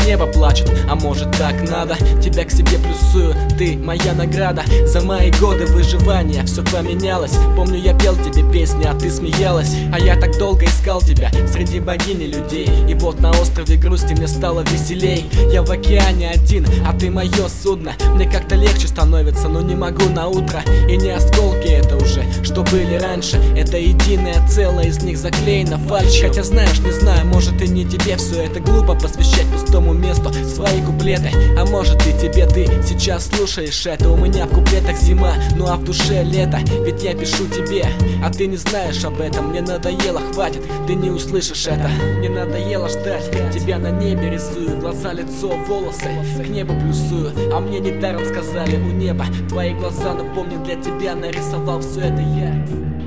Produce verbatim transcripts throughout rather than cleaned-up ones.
небо плачет, а может так надо. Тебя к себе плюсую, ты моя награда. За мои годы выживания все поменялось. Помню, я пел тебе песни, а ты смеялась. А я так долго искал тебя среди богинь и людей. И вот на острове грусти мне стало веселей. Я в океане один, а ты мое судно. Мне как-то легче становится, но не могу на утро. И не осколки это уже, что были раньше. Это единое целое, из них заклеено фальшью. Хотя знаешь, не знаю, может и не тебе все это глупо посвящать пустому месту свои куплеты. А может и тебе, ты сейчас слушаешь это. У меня в куплетах зима, ну а в душе лето. Ведь я пишу тебе, а ты не знаешь об этом. Мне надоело, хватит, ты не услышишь это. Мне надоело ждать, тебя на небе рисую. Глаза, лицо, волосы, к небу плюсую. А мне недаром сказали у неба. Твои глаза, напомню, для тебя нарисовал все это я.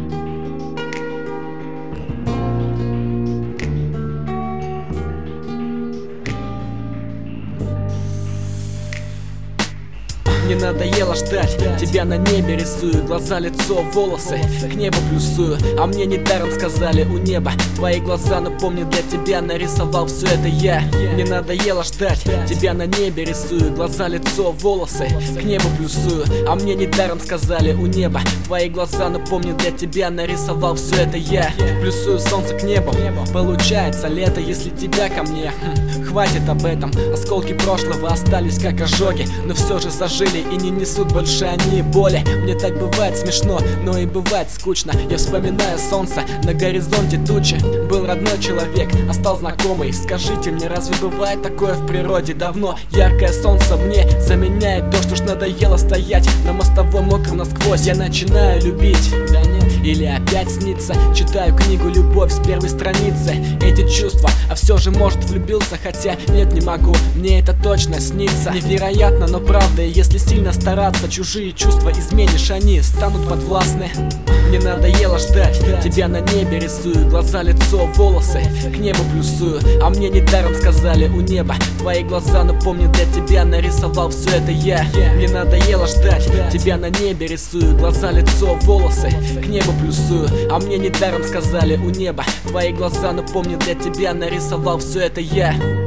Мне надоело ждать, тебя на небе рисую. Глаза, лицо, волосы, к небу плюсую. А мне недаром сказали у неба. Твои глаза, напомню, для тебя нарисовал все это я. Мне надоело ждать, тебя на небе рисую. Глаза, лицо, волосы, к небу плюсую. А мне недаром сказали у неба. Твои глаза, напомню, для тебя нарисовал все это я. Плюсую солнце к небу, получается лето, если тебя ко мне. Хм, хватит об этом, осколки прошлого остались как ожоги, но все же зажили и не несут больше они боли. Мне так бывает смешно, но и бывает скучно. Я вспоминаю солнце, на горизонте тучи. Был родной человек, а стал знакомый. Скажите мне, разве бывает такое в природе? Давно яркое солнце мне заменяет дождь. Уж надоело стоять на мостовой мокром насквозь. Я начинаю любить, да нет, или опять снится. Читаю книгу «Любовь» с первой страницы. Эти чувства, а все же может влюбился. Хотя нет, не могу, мне это точно снится. Невероятно, но правда, если сильно стараться, чужие чувства изменишь, они станут подвластны. Мне надоело ждать, тебя на небе рисую. Глаза, лицо, волосы, к небу плюсую. А мне недаром сказали у неба. Твои глаза, напомню, для тебя нарисовал все это я. Мне надоело ждать, тебя на небе рисую. Глаза, лицо, волосы, к небу плюсую. А мне недаром сказали у неба. Твои глаза, напомню, для тебя нарисовал все это я.